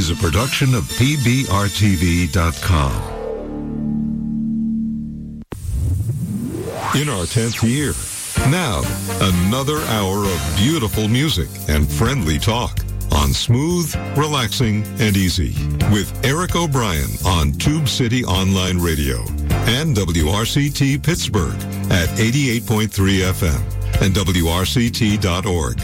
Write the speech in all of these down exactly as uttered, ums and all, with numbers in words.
is a production of P B R T V dot com. In our tenth year, now another hour of beautiful music and friendly talk on Smooth, Relaxing, and Easy with Eric O'Brien on Tube City Online Radio and W R C T Pittsburgh at eighty-eight point three F M and W R C T dot org.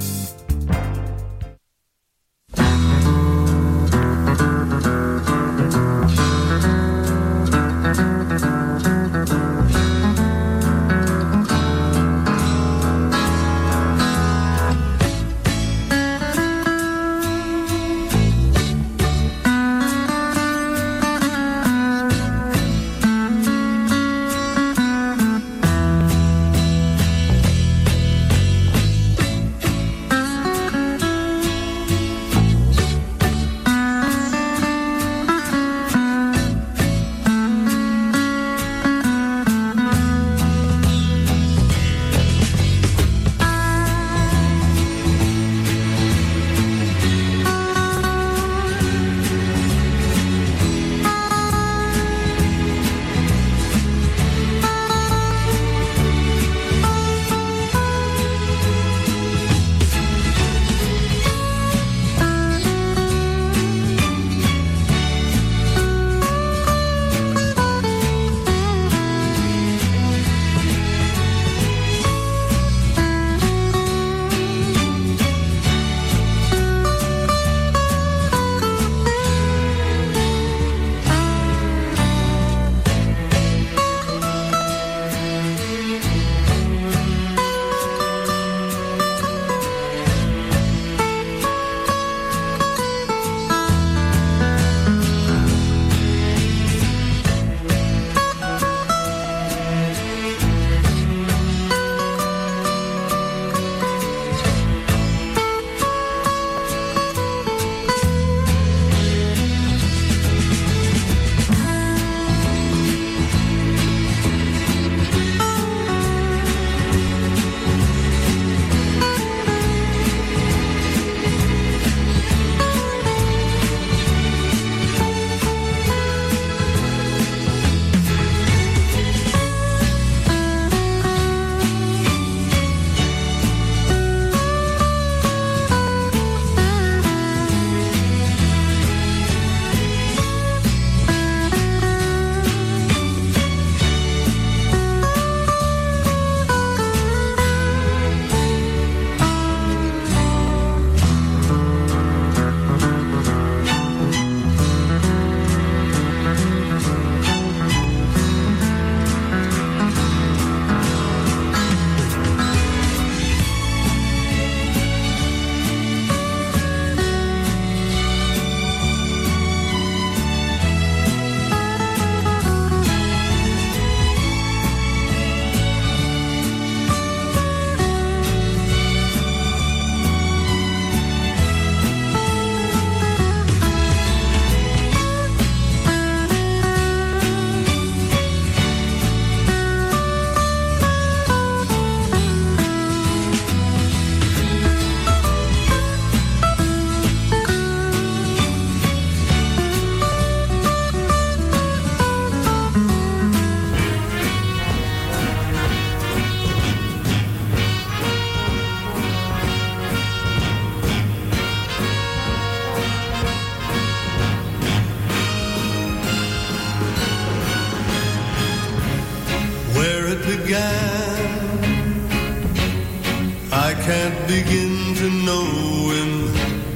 I can't begin to know him,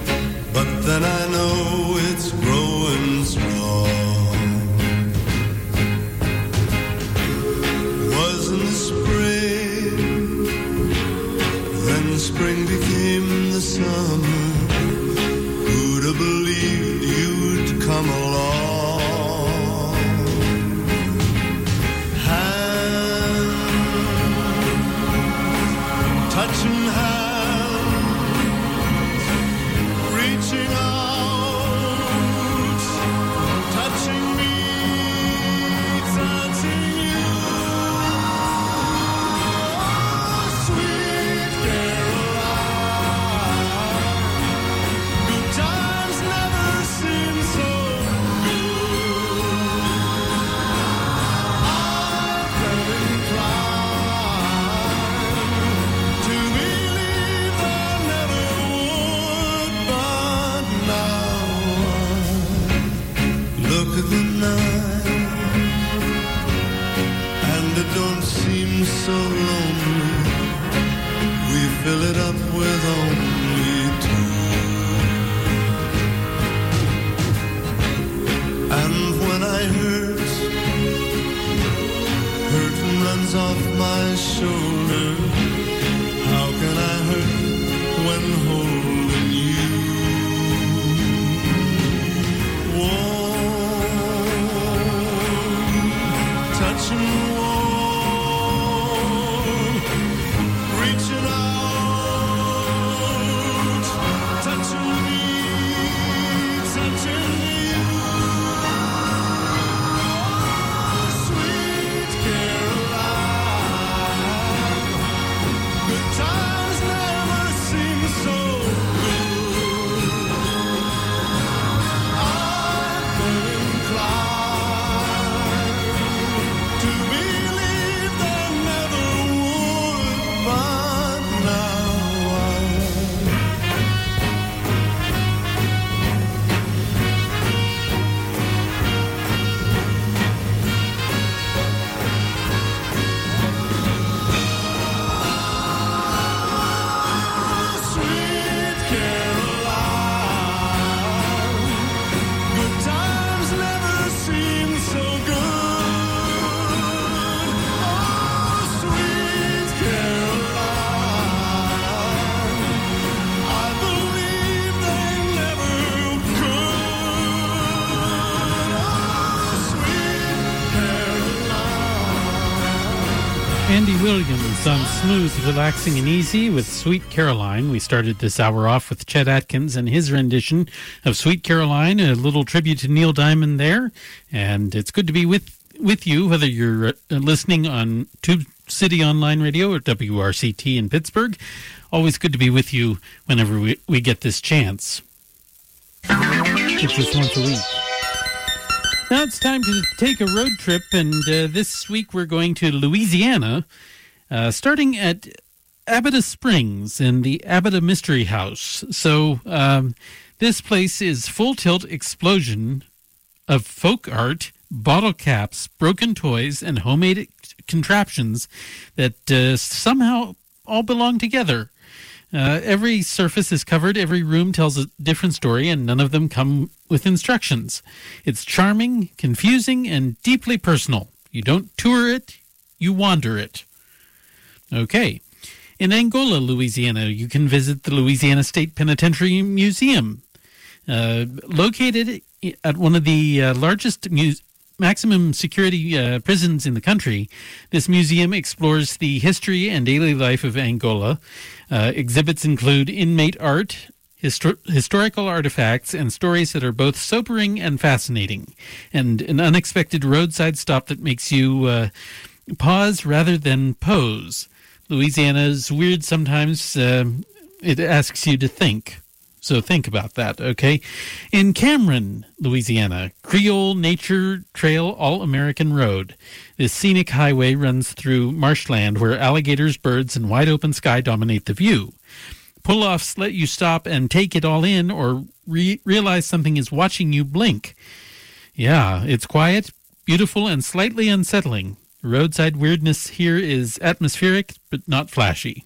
but then I know it's growing strong. Was in the spring, then spring became the summer. Who'd have believed you'd come along? Touching hands, reaching out look at the night, and it don't seem so lonely. We fill it up with only two. And when I hurt, hurt runs off my shoulder. How can I hurt when holding you? Warm, touching warm, reaching out, touching me, touching you. Sweet Caroline, good times never seem so good. I've been inclined to believe there never would, but now I Sweet Caroline, good times never seem so good. Oh, sweet Caroline, I believe they never could. Oh, sweet Caroline. Andy Williams on Smooth, Relaxing and Easy with Sweet Caroline. We started this hour off with Chet Atkins and his rendition of Sweet Caroline, a little tribute to Neil Diamond there. And it's good to be with, with you, whether you're uh, listening on Tube City Online Radio or W R C T in Pittsburgh. Always good to be with you whenever we, we get this chance. It's just once a week. Now it's time to take a road trip, and uh, this week we're going to Louisiana, uh, starting at Abita Springs in the Abita Mystery House. So um, this place is full-tilt explosion of folk art, bottle caps, broken toys, and homemade contraptions that uh, somehow all belong together. Uh, every surface is covered, every room tells a different story, and none of them come with instructions. It's charming, confusing, and deeply personal. You don't tour it, you wander it. Okay. In Angola, Louisiana, you can visit the Louisiana State Penitentiary Museum. Uh, located at one of the uh, largest mu- maximum security uh, prisons in the country, this museum explores the history and daily life of Angola. Uh, exhibits include inmate art, histor- historical artifacts, and stories that are both sobering and fascinating, and an unexpected roadside stop that makes you uh, pause rather than pose. Louisiana's weird sometimes. Uh, it asks you to think. So think about that, okay? In Cameron, Louisiana, Creole Nature Trail All-American Road. This scenic highway runs through marshland where alligators, birds, and wide open sky dominate the view. Pull-offs let you stop and take it all in, or re- realize something is watching you blink. Yeah, it's quiet, beautiful, and slightly unsettling. Roadside weirdness here is atmospheric, but not flashy.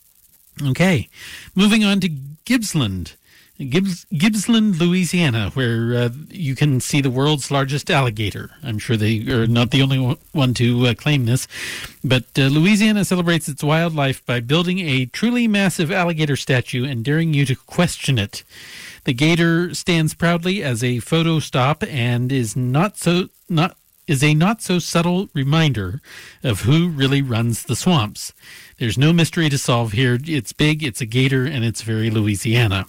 Okay, moving on to Gippsland. Gibbs, Gippsland, Louisiana, where uh, you can see the world's largest alligator. I'm sure they are not the only one to uh, claim this, but uh, Louisiana celebrates its wildlife by building a truly massive alligator statue and daring you to question it. The gator stands proudly as a photo stop and is not so not is a not so subtle reminder of who really runs the swamps. There's no mystery to solve here. It's big, it's a gator, and it's very Louisiana.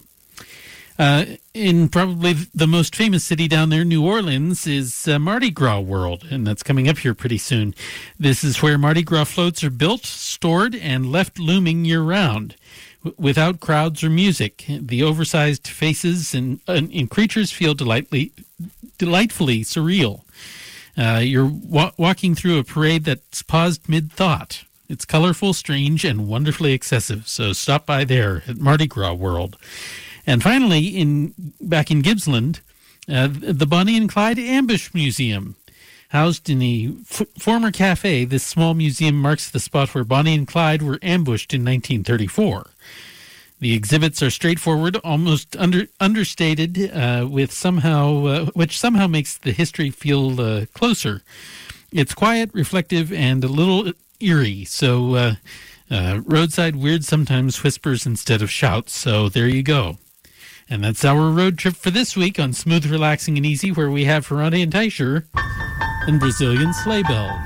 Uh, in probably the most famous city down there, New Orleans, is uh, Mardi Gras World, and that's coming up here pretty soon. This is where Mardi Gras floats are built, stored, and left looming year-round. W- without crowds or music, the oversized faces and, uh, and creatures feel delightfully, delightfully surreal. Uh, you're wa- walking through a parade that's paused mid-thought. It's colorful, strange, and wonderfully excessive, so stop by there at Mardi Gras World. And finally, in back in Gippsland, Uh, the Bonnie and Clyde Ambush Museum. Housed in a f- former cafe, this small museum marks the spot where Bonnie and Clyde were ambushed in nineteen thirty-four. The exhibits are straightforward, almost under, understated, uh, with somehow, uh, which somehow makes the history feel uh, closer. It's quiet, reflective, and a little eerie. So, uh, uh, roadside weird sometimes whispers instead of shouts. So there you go. And that's our road trip for this week on Smooth, Relaxing, and Easy, where we have Ferrante and Teicher and Brazilian sleigh bells.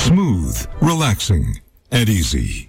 Smooth, relaxing, and easy.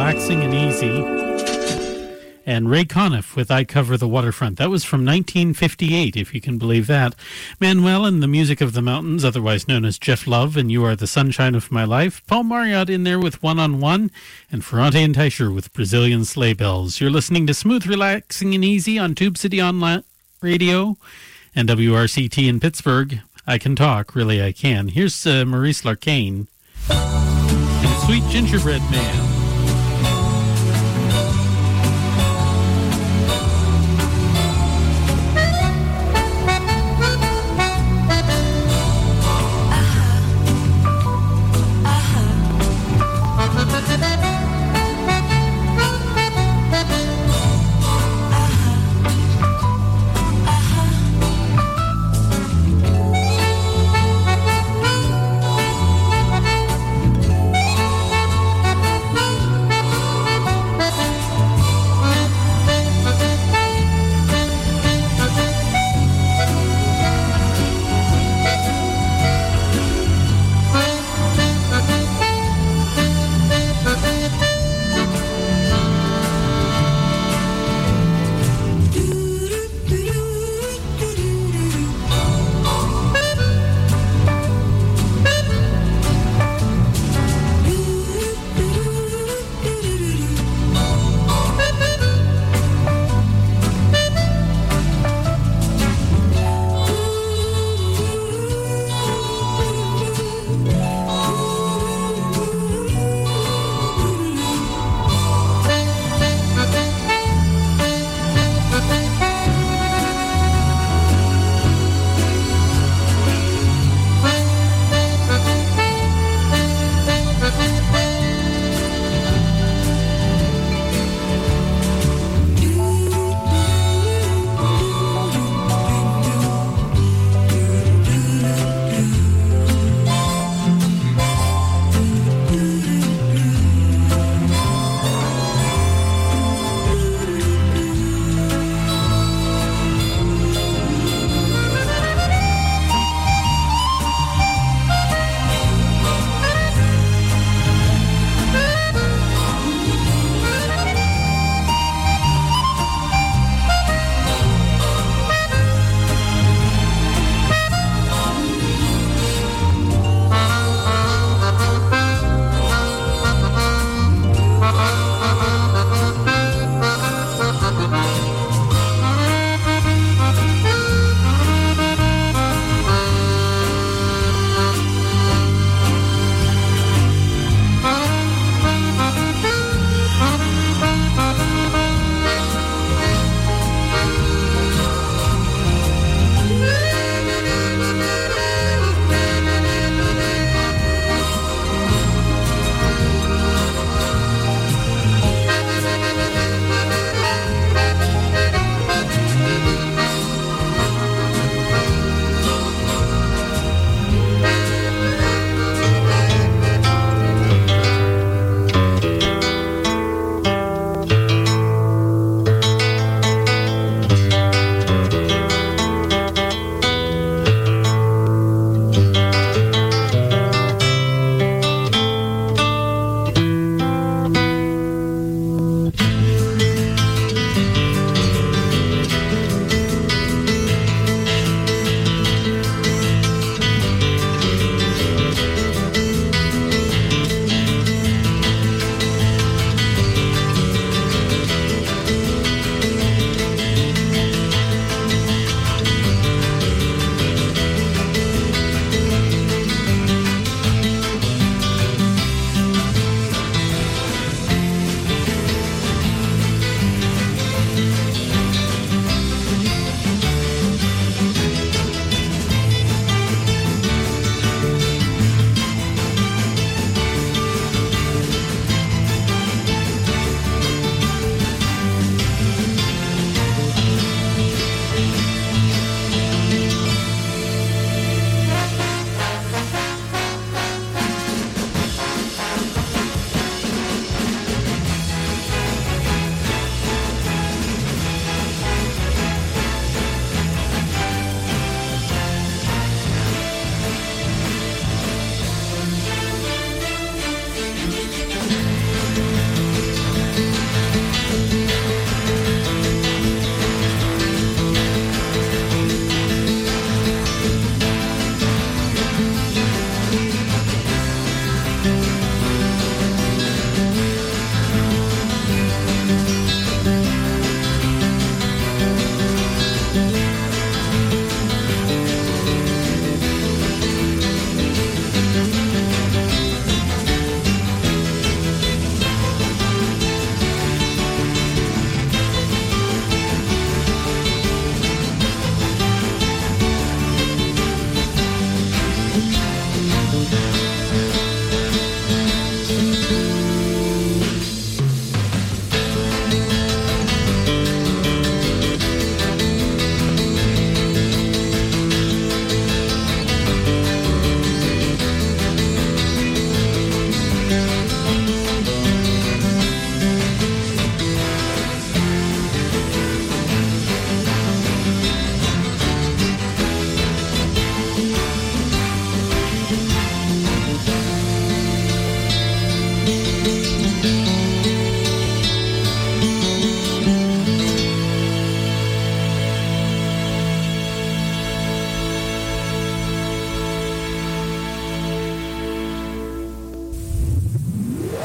Relaxing and Easy. And Ray Conniff with I Cover the Waterfront. That was from nineteen fifty-eight, if you can believe that. Manuel and the Music of the Mountains, otherwise known as Jeff Love, and You Are the Sunshine of My Life. Paul Marriott in there with One on One, and Ferrante and Teicher with Brazilian Sleigh Bells. You're listening to Smooth, Relaxing and Easy on Tube City Online Radio and W R C T in Pittsburgh. I Can Talk, really I can. Here's uh, Maurice Larcane and Sweet Gingerbread Man.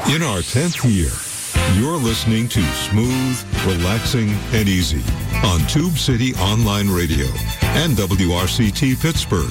In our tenth year, you're listening to Smooth, Relaxing, and Easy on Tube City Online Radio and W R C T Pittsburgh.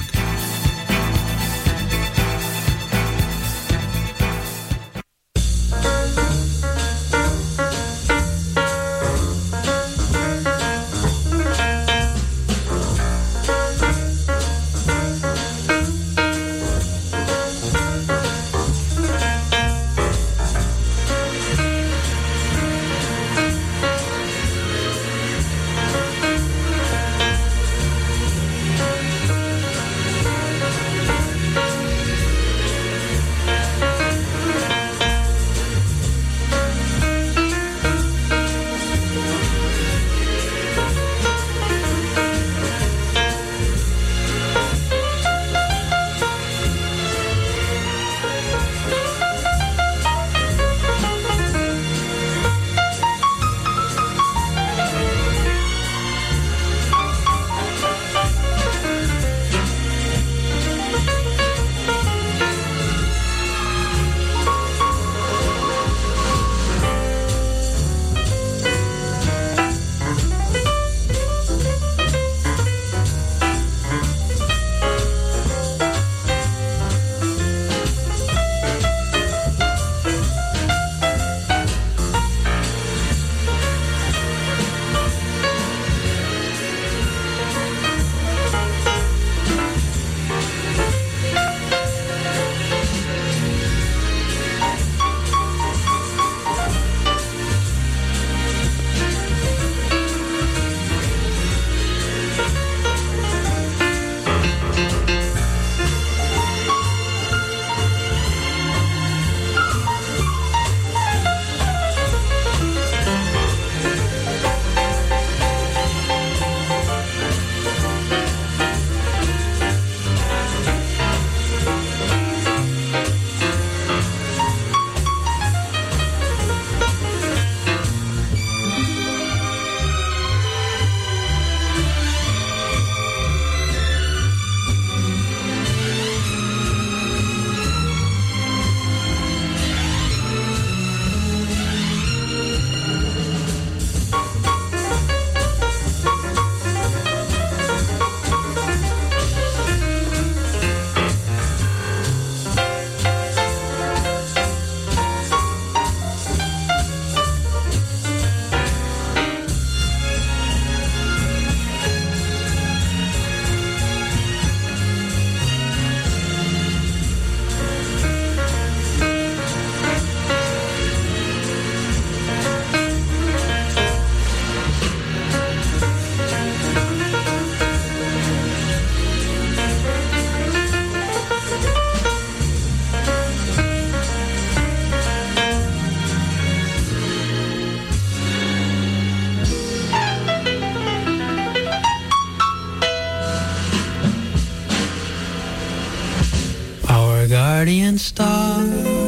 guardian star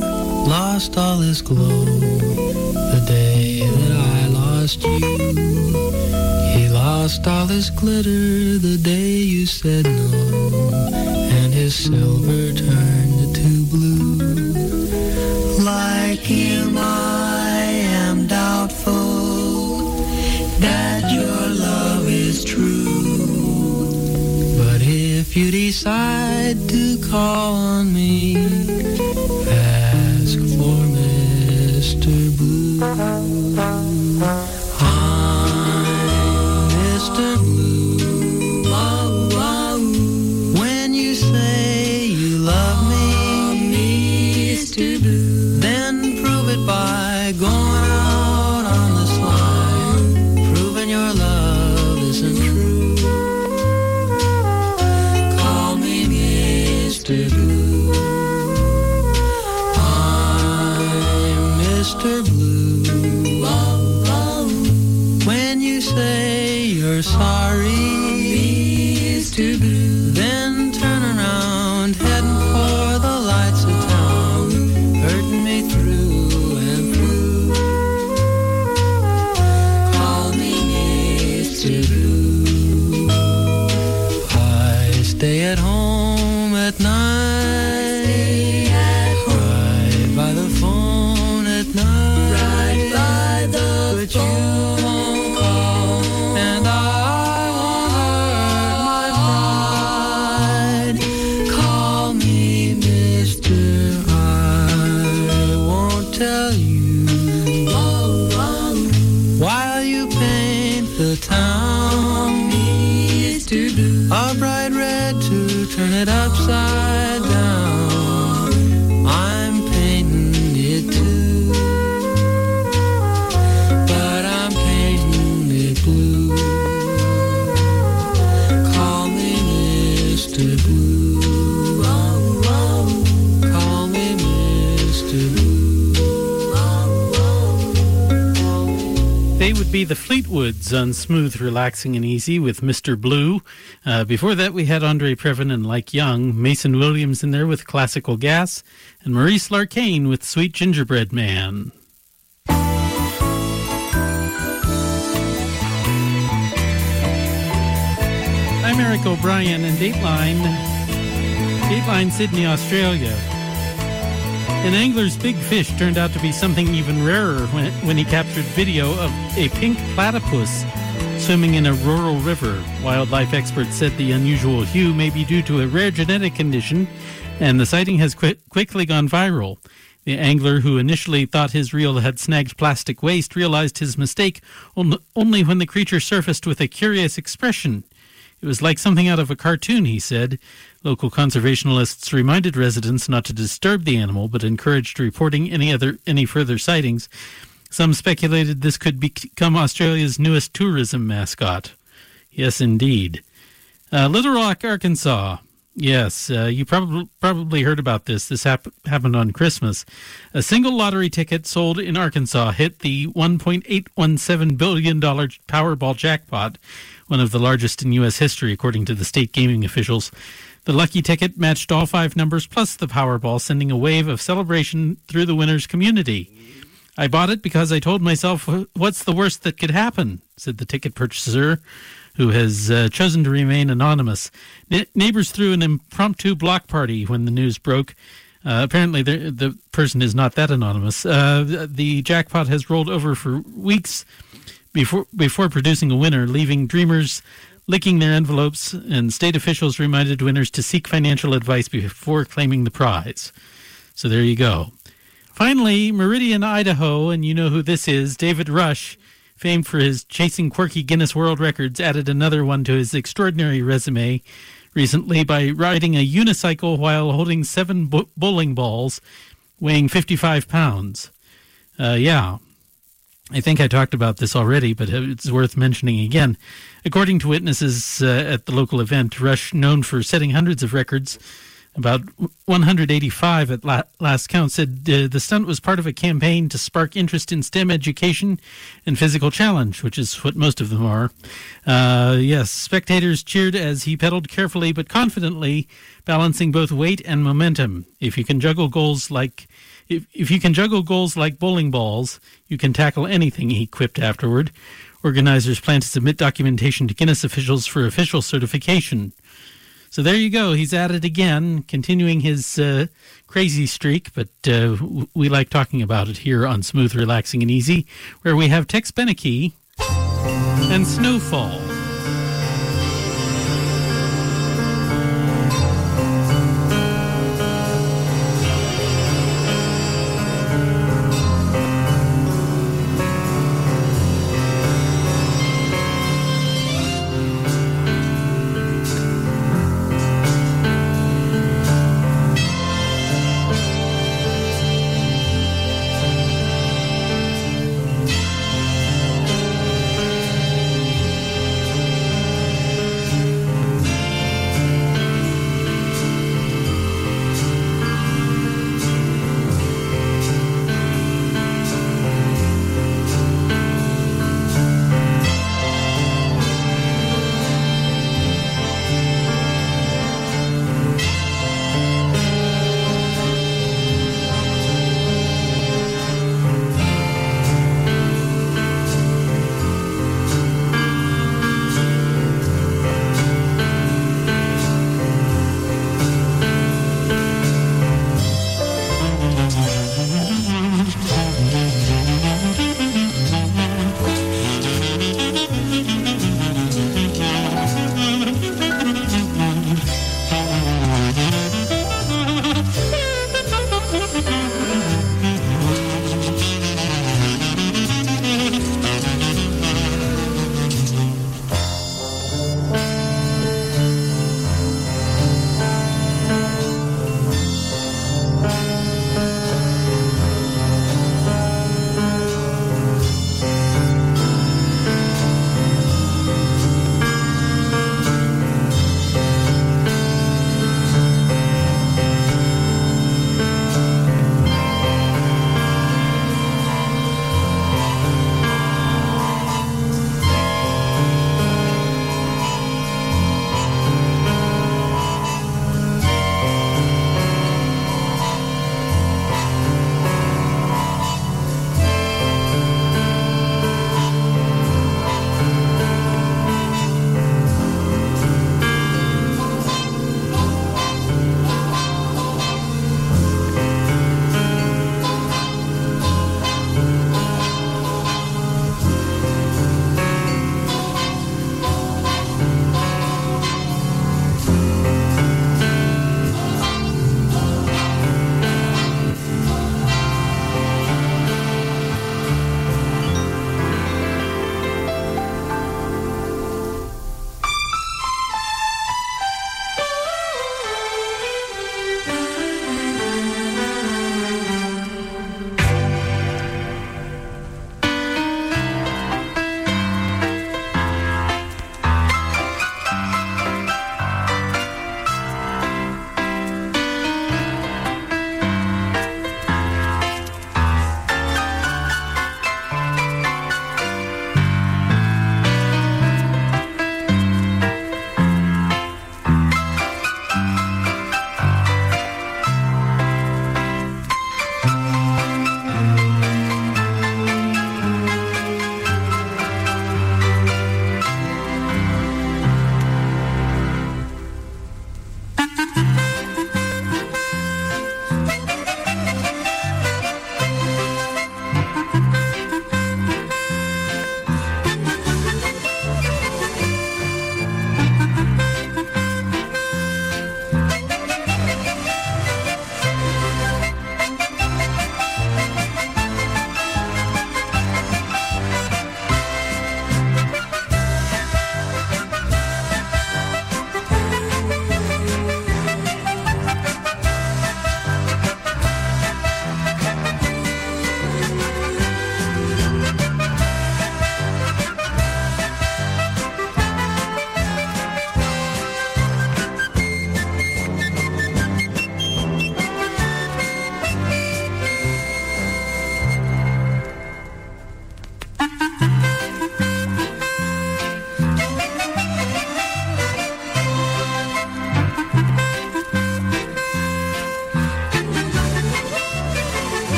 lost all his glow the day that I lost you. He lost all his glitter the day you said no, and his silver turned to blue. Like him I am doubtful that your love is true, but if you decide to call on me, ask for Mister Blue. I'm Mister Blue. Oh, oh. When you say you love me, Mister Blue, then prove it by going out on this line, proving your love isn't true. Call me Mister Blue. I'm Mister Blue. they would be the Fleetwoods on Smooth, Relaxing and Easy with Mister Blue. Uh, before that, we had Andre Previn and Like Young, Mason Williams in there with Classical Gas, and Maurice Larcane with Sweet Gingerbread Man. I'm Eric O'Brien, and Dateline, Dateline Sydney, Australia. An angler's big fish turned out to be something even rarer when, when he captured video of a pink platypus swimming in a rural river. Wildlife experts said the unusual hue may be due to a rare genetic condition, and the sighting has qu- quickly gone viral. The angler, who initially thought his reel had snagged plastic waste, realized his mistake on- only when the creature surfaced with a curious expression. It was like something out of a cartoon, he said. Local conservationists reminded residents not to disturb the animal, but encouraged reporting any other any further sightings. Some speculated this could become Australia's newest tourism mascot. Yes, indeed. Uh, Little Rock, Arkansas. Yes, uh, you probably probably heard about this. This hap- happened on Christmas. A single lottery ticket sold in Arkansas hit the one point eight one seven billion dollars Powerball jackpot, one of the largest in U S history, according to the state gaming officials. The lucky ticket matched all five numbers plus the Powerball, sending a wave of celebration through the winner's community. I bought it because I told myself, what's the worst that could happen, said the ticket purchaser, who has uh, chosen to remain anonymous. Ne- neighbors threw an impromptu block party when the news broke. Uh, apparently, the, the person is not that anonymous. Uh, the, the jackpot has rolled over for weeks before before producing a winner, leaving dreamers licking their envelopes, and state officials reminded winners to seek financial advice before claiming the prize. So there you go. Finally, Meridian, Idaho, and you know who this is, David Rush, famed for his chasing quirky Guinness World Records, added another one to his extraordinary resume recently by riding a unicycle while holding seven bo- bowling balls, weighing fifty-five pounds. Uh, yeah, I think I talked about this already, but it's worth mentioning again. According to witnesses uh, at the local event, Rush, known for setting hundreds of records, about one hundred eighty-five at la- last count, said uh, the stunt was part of a campaign to spark interest in STEM education and physical challenge, which is what most of them are. Uh, yes, spectators cheered as he pedaled carefully but confidently, balancing both weight and momentum. If you can juggle goals like if, if you can juggle goals like bowling balls, you can tackle anything, he quipped afterward. Organizers plan to submit documentation to Guinness officials for official certification. So there you go. He's at it again, continuing his uh, crazy streak, but uh, w- we like talking about it here on Smooth, Relaxing and Easy, where we have Tex Beneke and Snowfall.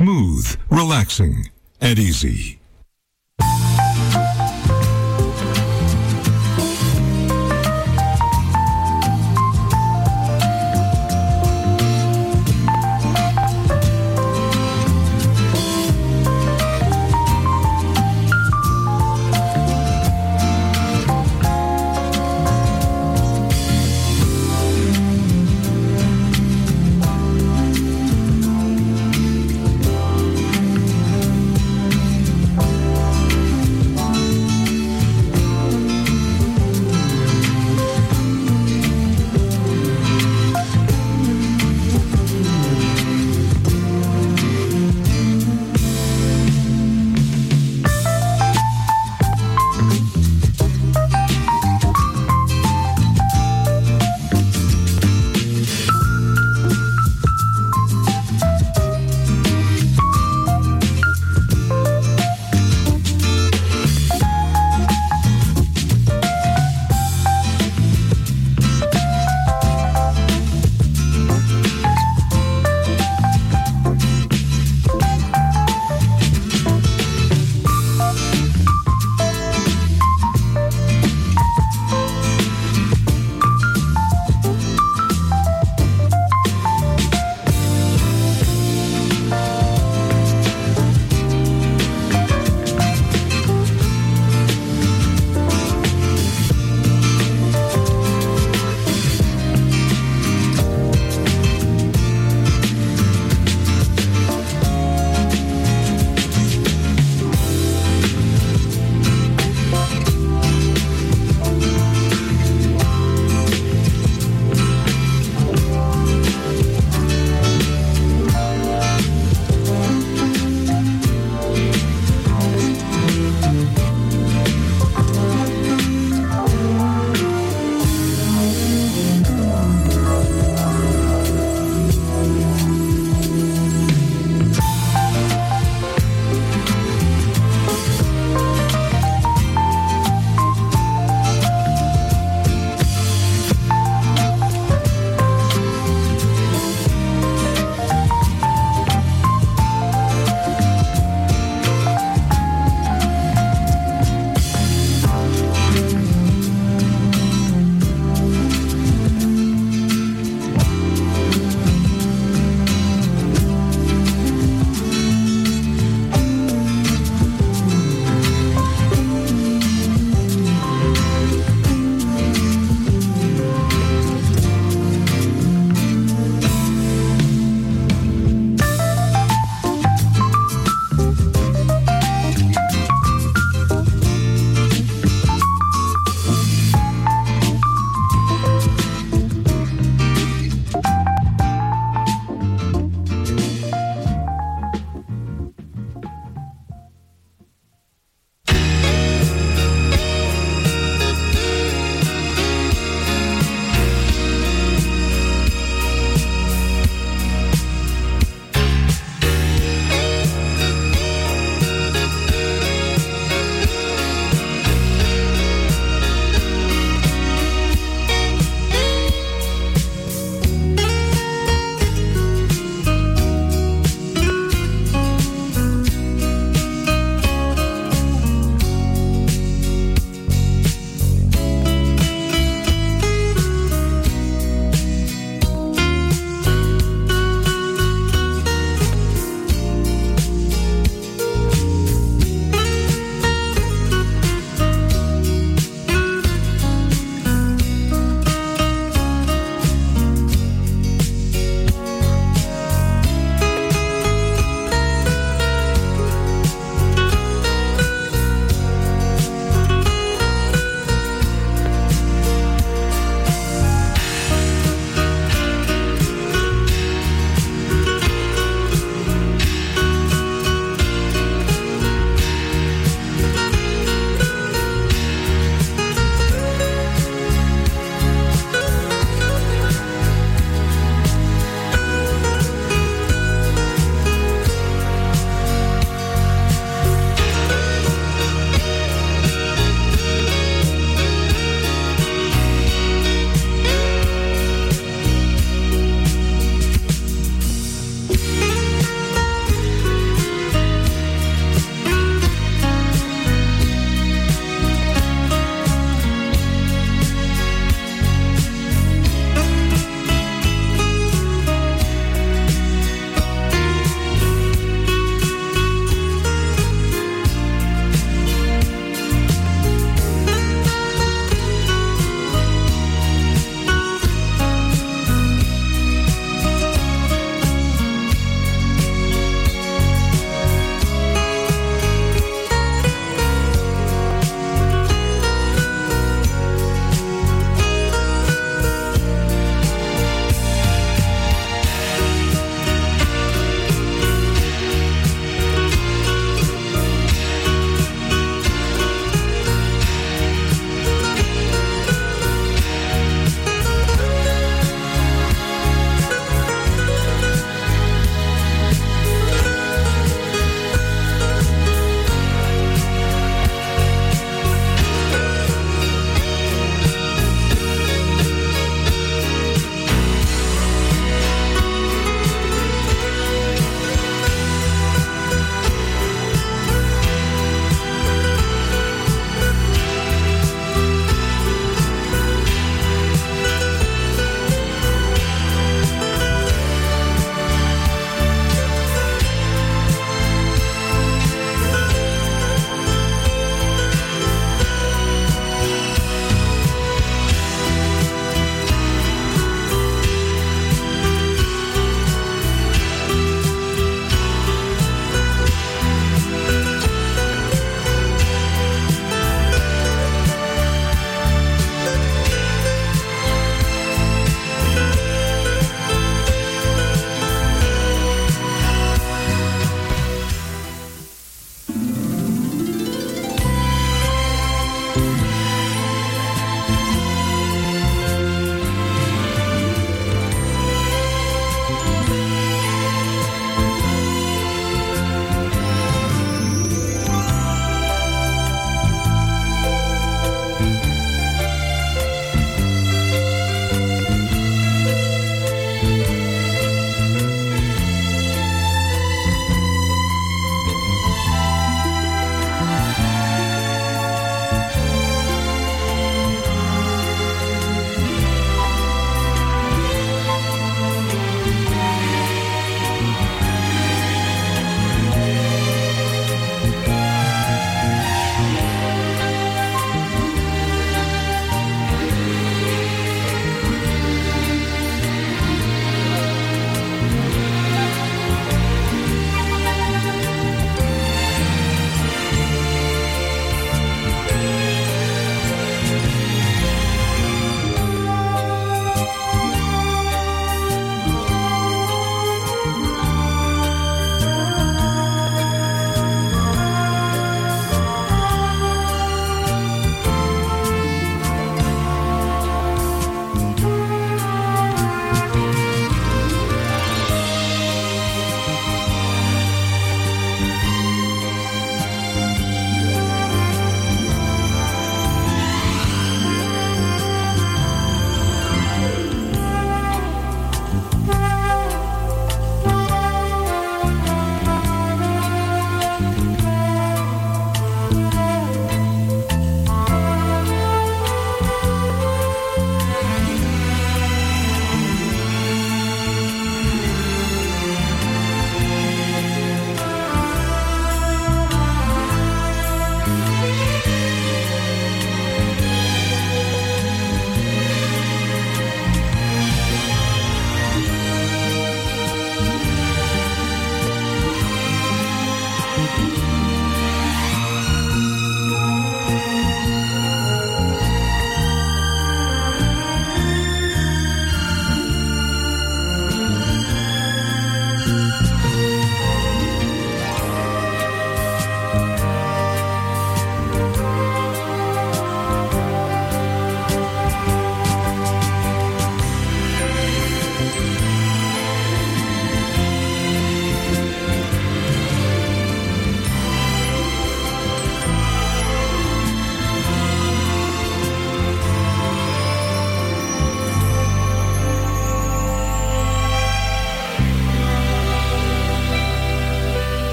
smooth, relaxing, and easy.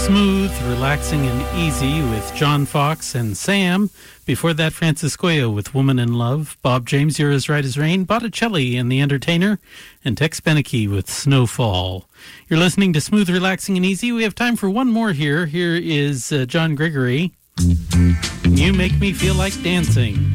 Smooth, Relaxing, and Easy with John Fox and Sam. Before that, Francis Goya with Woman in Love. Bob James, You're As Right As Rain. Botticelli and The Entertainer. And Tex Beneke with Snowfall. You're listening to Smooth, Relaxing, and Easy. We have time for one more here. Here is uh, John Gregory. You Make Me Feel Like Dancing.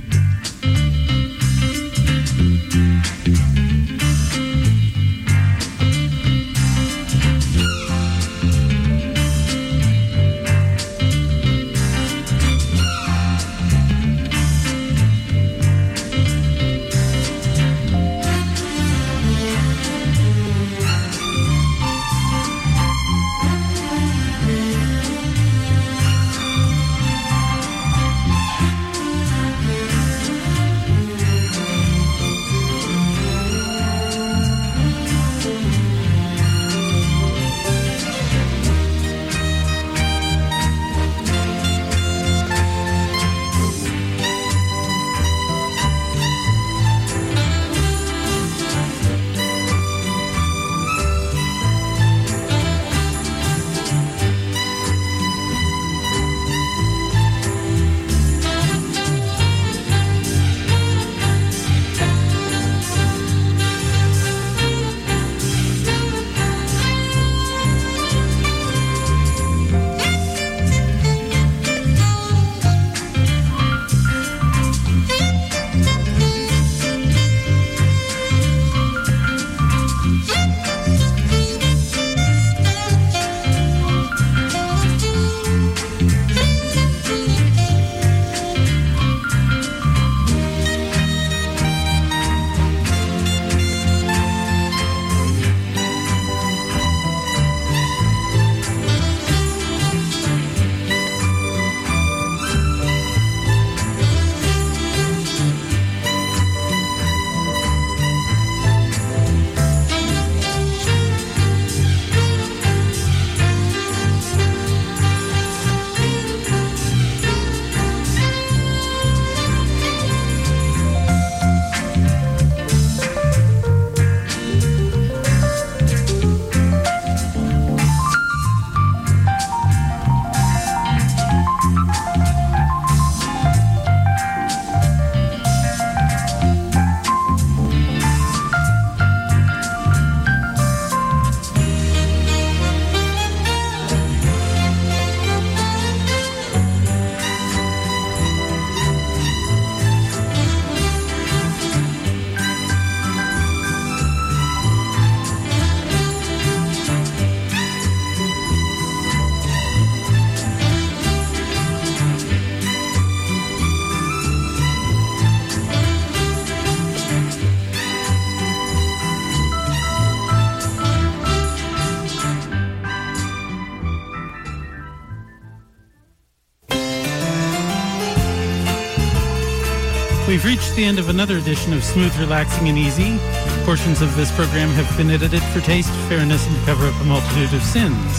We've reached the end of another edition of Smooth, Relaxing, and Easy. Portions of this program have been edited for taste, fairness, and to cover up a multitude of sins.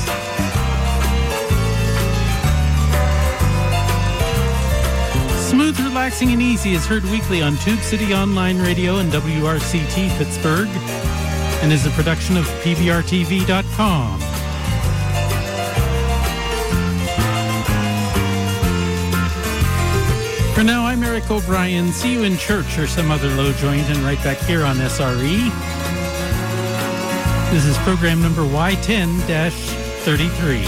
Smooth, Relaxing, and Easy is heard weekly on Tube City Online Radio and W R C T Pittsburgh and is a production of P B R T V dot com. For now, I'm Eric O'Brien. See you in church or some other low joint and right back here on S R E. This is program number Y ten thirty-three.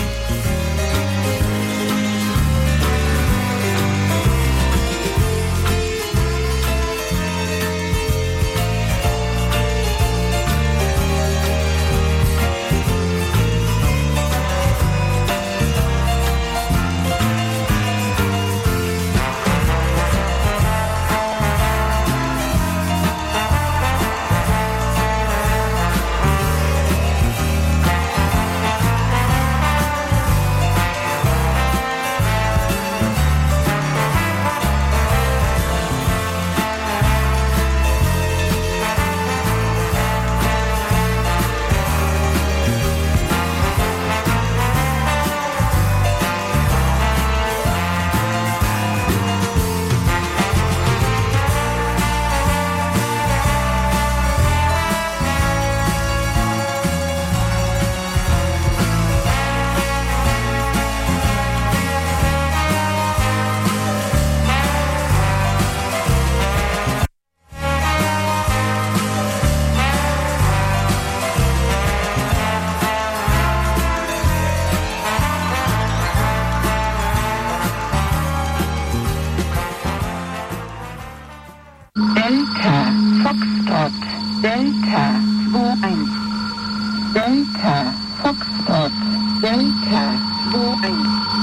Delta Foxtrot, Delta zwei eins, Delta Foxtrot, Delta zwei eins.